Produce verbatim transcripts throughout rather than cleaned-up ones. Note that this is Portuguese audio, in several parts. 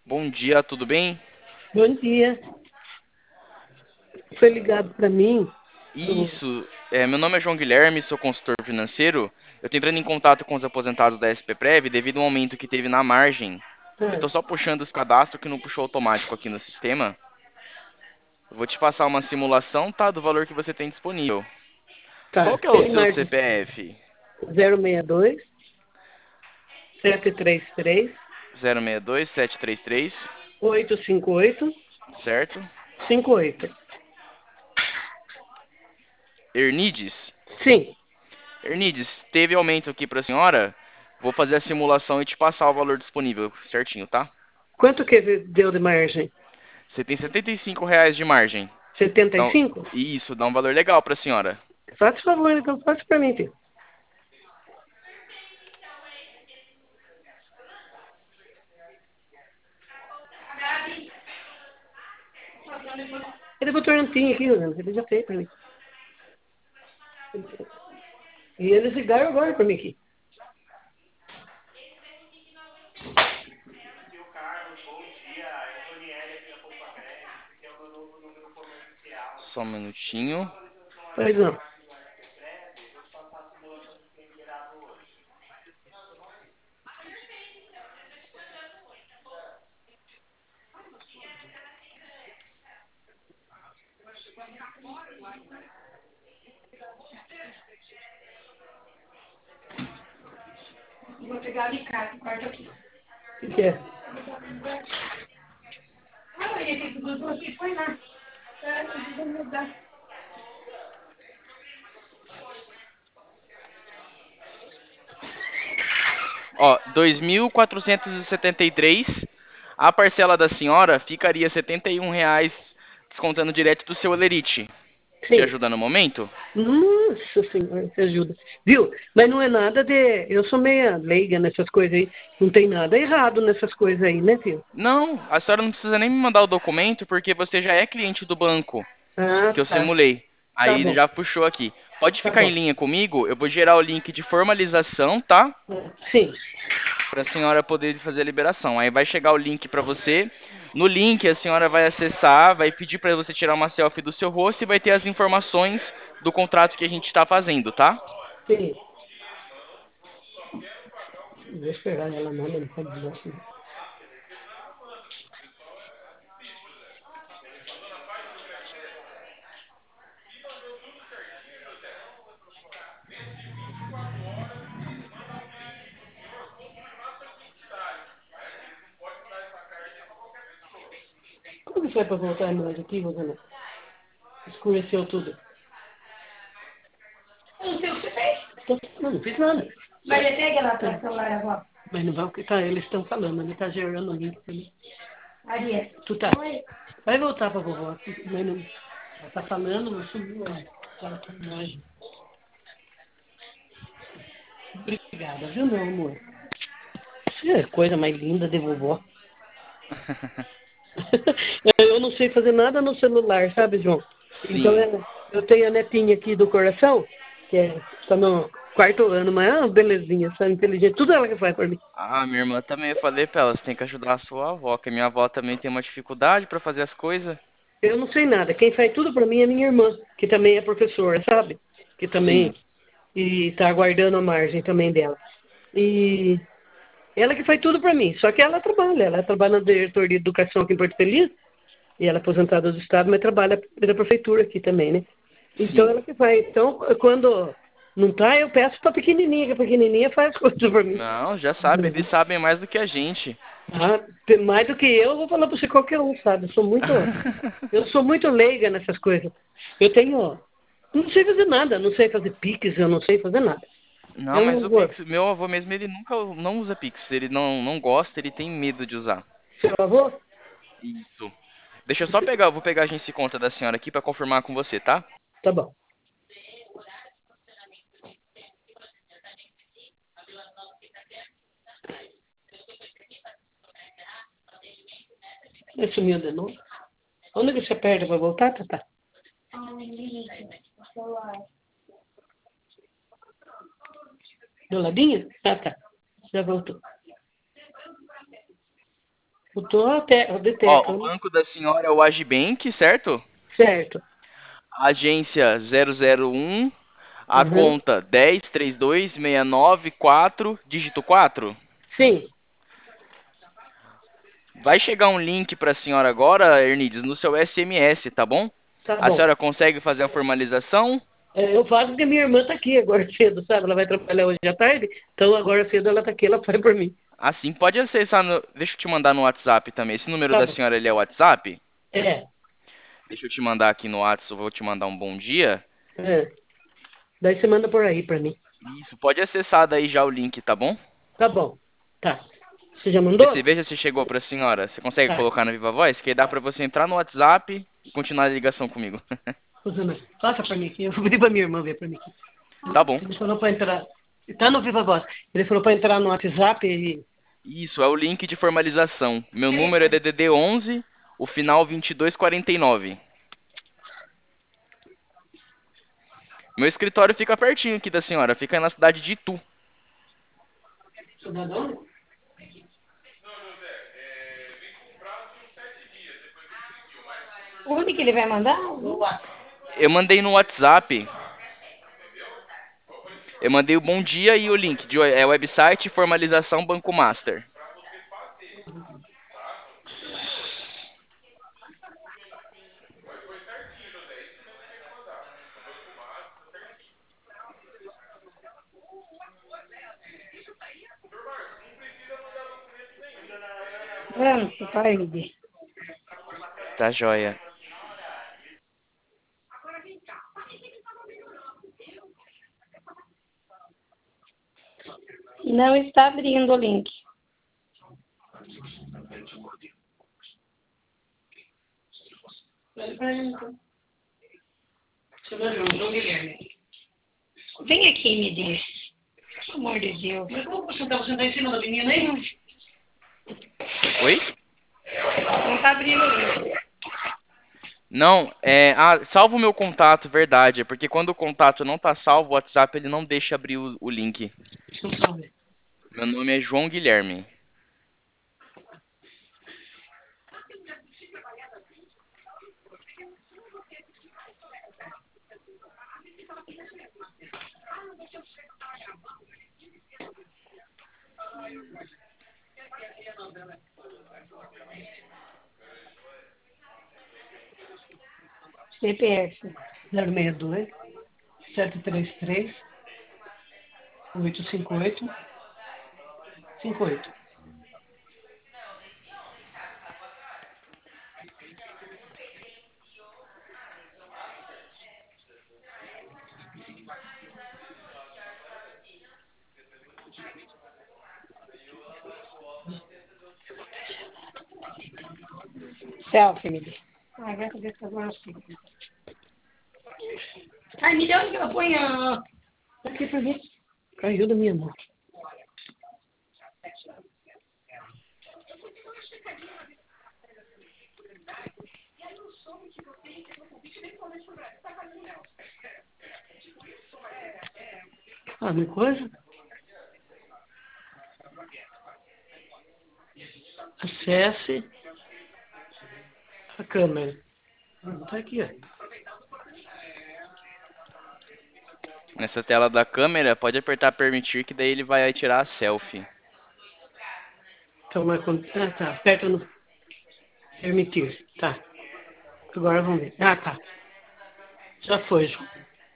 Bom dia, tudo bem? Bom dia. Foi ligado para mim. do- Isso, é, meu nome é João Guilherme, sou consultor financeiro. Eu estou entrando em contato com os aposentados da S P Prev devido ao aumento que teve na margem. Eu Ah, estou só puxando os cadastros que não puxou automático aqui no sistema. Eu vou te passar uma simulação, tá, do valor que você tem disponível. Qual tá. que é o Tem seu margem C P F? zero seis dois, sete três três, zero seis dois sete três três, oito cinco oito, certo? cinco oito. Ernides? Sim. Ernides, teve aumento aqui para a senhora? Vou fazer a simulação e te passar o valor disponível certinho, tá? Quanto que deu de margem? Você tem setenta e cinco reais de margem. setenta e Então, cinco? isso, dá um valor legal pra senhora. Faz favor, então faz para mim, filho. Ele botou antinho aqui, Rosana. Ele já fez para mim. E eles ligaram agora para mim aqui. Só um minutinho. Pois não. Vou pegar ali cá, quarto aqui. O que, que é? Ah, ele grudou aqui, foi lá. Ah, eu vou mudar. Ó, dois mil quatrocentos e setenta e três. A parcela da senhora ficaria setenta e um reais, descontando direto do seu Elerite. Te Sim. ajuda no momento? Nossa Senhora, que ajuda. Viu? Mas não é nada de. Eu sou meia leiga nessas coisas aí. Não tem nada errado nessas coisas aí, né, filho? Não, a senhora não precisa nem me mandar o documento, porque você já é cliente do banco Ah, que eu tá. simulei. Tá Aí ele bom. já puxou aqui. Pode Tá ficar em bom. linha comigo, eu vou gerar o link de formalização, tá? É, sim. Para a senhora poder fazer a liberação. Aí vai chegar o link para você. No link a senhora vai acessar, vai pedir para você tirar uma selfie do seu rosto e vai ter as informações do contrato que a gente está fazendo, tá? Sim. Vou esperar ela nada, não pode dizer assim. Como que foi para voltar mais aqui, Rosana? Escureceu tudo. Eu não sei o que você fez. Tô- Não, não fiz nada. Mas ele pega lá para o celular agora. Mas não vai o que tá, eles estão falando, ele tá gerando o link também. Maria. Tu tá. Oi. Vai voltar pra vovó. Mas não. Ela tá falando, mas sumiu. Olha. Ela tá mais. Obrigada, viu, meu amor? Isso é coisa mais linda de vovó. Eu não sei fazer nada no celular, sabe, João? Então, Sim. é, eu tenho a netinha aqui do coração, que é, tá no quarto ano, mas é uma belezinha, sabe, inteligente. Tudo ela que faz por mim. Ah, minha irmã também, eu falei pra ela, você tem que ajudar a sua avó, que a minha avó também tem uma dificuldade para fazer as coisas. Eu não sei nada. Quem faz tudo para mim é minha irmã, que também é professora, sabe? Que também Sim, e está aguardando a margem também dela. E ela que faz tudo para mim. Só que ela trabalha. Ela trabalha na diretoria de educação aqui em Porto Feliz. E ela é aposentada do Estado, mas trabalha na prefeitura aqui também, né? Então sim. ela que faz. Então, quando não tá, eu peço para pequenininha, que a pequenininha faz coisas para mim. Não, já sabe, eles sabem mais do que a gente. Ah, mais do que eu, eu vou falar para você qualquer um, sabe? Eu sou muito, eu sou muito leiga nessas coisas. Eu tenho, não sei fazer nada, não sei fazer piques, eu não sei fazer nada. Não, Eu mas não o vou. Pix, meu avô mesmo, ele nunca não usa Pix, ele não não gosta, ele tem medo de usar. Seu avô? Isso. Deixa eu só pegar, eu vou pegar a agência e conta da senhora aqui pra confirmar com você, tá? Tá bom. Ele sumiu de novo. Onde que você perde para voltar, Tata? Do ladinho? Ah, tá. Já voltou. Eu tô até, de Ó, o tecla, né? banco da senhora é o Agibank, certo? Certo. Agência zero zero um, a Uhum. conta dez, trinta e dois, sessenta e nove, quatro, dígito quatro. Sim, Vai chegar um link para a senhora agora, Ernides, no seu S M S, tá bom? tá A bom. senhora consegue fazer a formalização? É, eu faço porque minha irmã tá aqui agora cedo, sabe? Ela vai trabalhar hoje à tarde, então agora cedo ela tá aqui, ela faz por mim. Assim, pode acessar. No... Deixa eu te mandar no WhatsApp também. Esse número Tá da bom. senhora ele é o WhatsApp? É, Deixa eu te mandar aqui no WhatsApp. Eu vou te mandar um bom dia. é. Daí você manda por aí pra mim. Isso, pode acessar daí já o link, tá bom? Tá bom. Tá. Você já Vê se, mandou? veja se chegou pra senhora. Você consegue Tá. colocar na Viva Voz? Que aí dá pra você entrar no WhatsApp e continuar a ligação comigo. Rosana, passa pra mim aqui. Eu vou pedir pra minha irmã ver pra mim aqui. Tá bom. Ele falou pra entrar. Tá no Viva Voz. Ele falou pra entrar no WhatsApp e. Isso, é o link de formalização. Meu número é D D D onze, o final vinte e dois quarenta e nove. Meu escritório fica pertinho aqui da senhora, fica na cidade de Itu. Cidadão? Onde que ele vai mandar? No WhatsApp. Eu mandei no WhatsApp. Eu mandei o bom dia e o link de é, website formalização Banco Master. Pronto, tá aí. Tá joia. Não está abrindo o link. Chama João, João Guilherme. Vem aqui, me diz. Pelo amor de Deus. Mas como você tá, você tá em cima da menina aí? Oi? Não está abrindo o link. Não, é, ah, salva o meu contato, verdade, é porque quando o contato não tá salvo, o WhatsApp ele não deixa abrir o, o link. Deixa eu só ver. Meu nome é João Guilherme. C P F. zero seis dois, sete três três, oito cinco oito, cinco oito. Selfie, me diz. Ai, vai fazer essa agora sim. Ai, me deu onde eu ponho. Aqui pra mim. Caiu da minha mão. Ah, minha coisa? Acesse a câmera. Ah, tá aqui, ó. Nessa tela da câmera, pode apertar permitir que daí ele vai tirar a selfie. Então, mas quando... Ah, tá. Aperta no permitir. Tá. Agora vamos ver. Ah, tá. Já foi, João.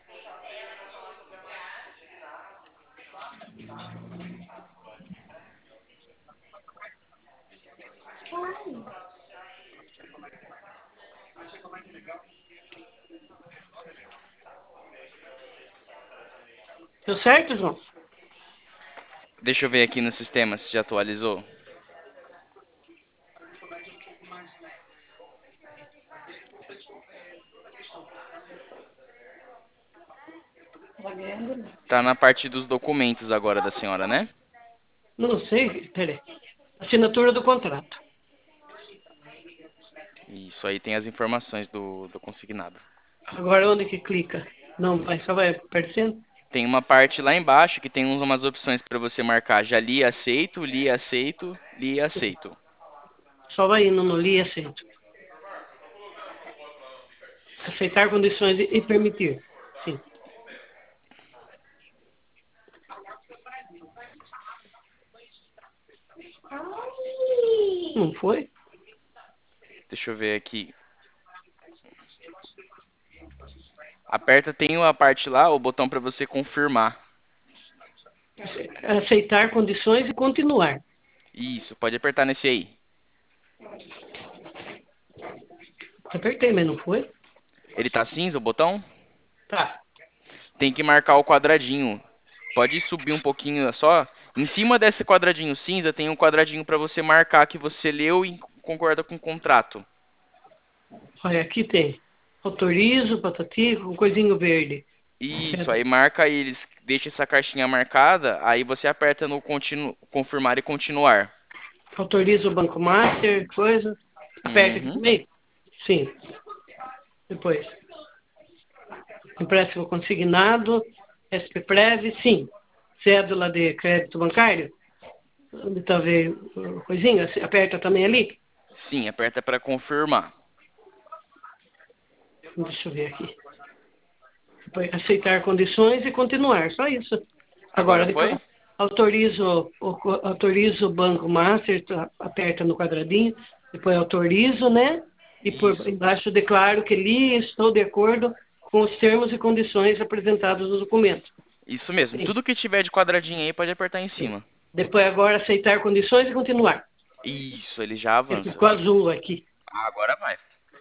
Deu certo, João? Deixa eu ver aqui no sistema se já atualizou. Tá vendo? Tá na parte dos documentos agora da senhora, né? Não sei. Peraí. Assinatura do contrato. Isso aí tem as informações do, do consignado. Agora onde que clica? Não, mas só vai aparecendo? Tem uma parte lá embaixo que tem uns- umas opções para você marcar. Já li, aceito, li, aceito, li, aceito. Só vai indo no li e aceito. Aceitar condições e, e permitir. Sim. Não foi? Deixa eu ver aqui. Aperta, tem uma parte lá, o botão para você confirmar. Aceitar condições e continuar. Isso, pode apertar nesse aí. Apertei, mas não foi? Ele tá cinza, o botão? Tá. Tem que marcar o quadradinho. Pode subir um pouquinho só. Em cima desse quadradinho cinza tem um quadradinho para você marcar que você leu e concorda com o contrato. Olha, aqui tem. Autorizo, patati, com coisinho verde. Isso, aí marca eles, deixa essa caixinha marcada, aí você aperta no continu, confirmar e continuar. Autorizo o Banco Master, coisa. Aperta aqui Uhum. também? Sim. Depois. Empréstimo consignado, S P Prev, sim. Cédula de crédito bancário, onde está ver coisinha, aperta também ali. Sim, aperta para confirmar. Deixa eu ver aqui. Depois, aceitar condições e continuar, só isso. Agora Agora, depois, foi? autorizo, o- autorizo o Banco Master, tá, aperta no quadradinho, depois autorizo, né? E por Isso. embaixo declaro que li e estou de acordo com os termos e condições apresentados no documento. Isso mesmo. Sim. Tudo que tiver de quadradinho aí pode apertar em Sim. cima. Depois agora aceitar condições e continuar. Isso, ele já Ele avança. ficou azul aqui. Ah, agora vai.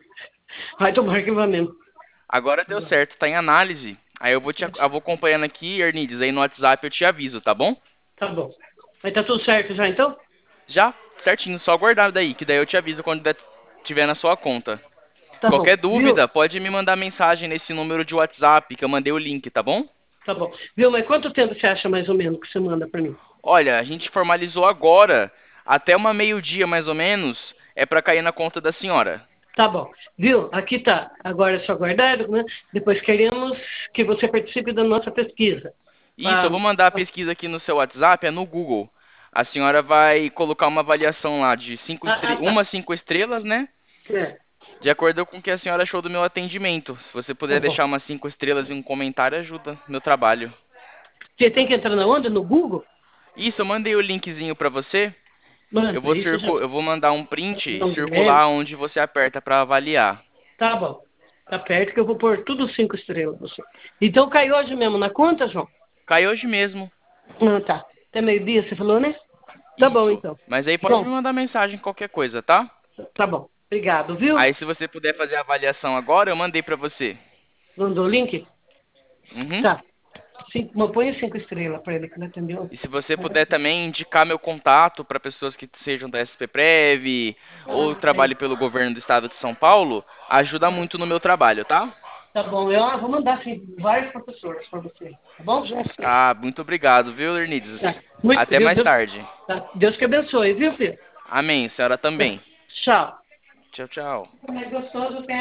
Vai tomar que vai mesmo. Agora deu certo, tá em análise. Aí eu vou te, eu vou acompanhando aqui, Ernides, aí no WhatsApp eu te aviso, tá bom? Tá bom. Mas tá tudo certo já então? Já, certinho, só aguardar daí, que daí eu te aviso quando der- tiver na sua conta. Tá bom. Qualquer Viu? dúvida, pode me mandar mensagem nesse número de WhatsApp que eu mandei o link, tá bom? Tá bom. Viu? Mas quanto tempo você acha mais ou menos que você manda pra mim? Olha, a gente formalizou agora, até uma meio-dia mais ou menos, é pra cair na conta da senhora. Tá bom. Viu? Aqui tá. Agora é só aguardar, né? Depois queremos que você participe da nossa pesquisa. Isso, Ah, eu vou mandar a pesquisa aqui no seu WhatsApp, é no Google. A senhora vai colocar uma avaliação lá de cinco ah, estre... ah, tá. uma cinco estrelas, né? É. De acordo com o que a senhora achou do meu atendimento. Se você Tá puder bom. deixar umas cinco estrelas e um comentário, ajuda no meu trabalho. Você tem que entrar na onda? No Google? Isso, eu mandei o linkzinho pra você. Eu Manda. vou, Isso já. circu... eu vou mandar um print e Não circular deve. onde você aperta pra avaliar. Tá bom. Tá perto que eu vou pôr tudo cinco estrelas. Você. Então caiu hoje mesmo na conta, João? Cai hoje mesmo. Ah, tá. Até meio-dia você falou, né? Tá bom, Isso. então. Mas aí pode me João, mandar mensagem qualquer coisa, tá? tá bom. Obrigado, viu? Aí se você puder fazer a avaliação agora, eu mandei pra você. Mandou o link? Uhum. Tá. Cinco, mas põe cinco estrelas para ele que ele atendeu. E se você puder também indicar meu contato para pessoas que sejam da S P Prev ou trabalhem pelo governo do estado de São Paulo, ajuda muito no meu trabalho, tá? Tá bom, eu ah, vou mandar assim, vários professores para você. Tá bom? Já sei. Ah, muito obrigado, viu, Lernides? Tá. Muito, Até viu? mais Deus, tarde. tá. Deus que abençoe, viu, filho? Amém, senhora Tá. também. Tchau. Tchau, tchau. É gostoso, tem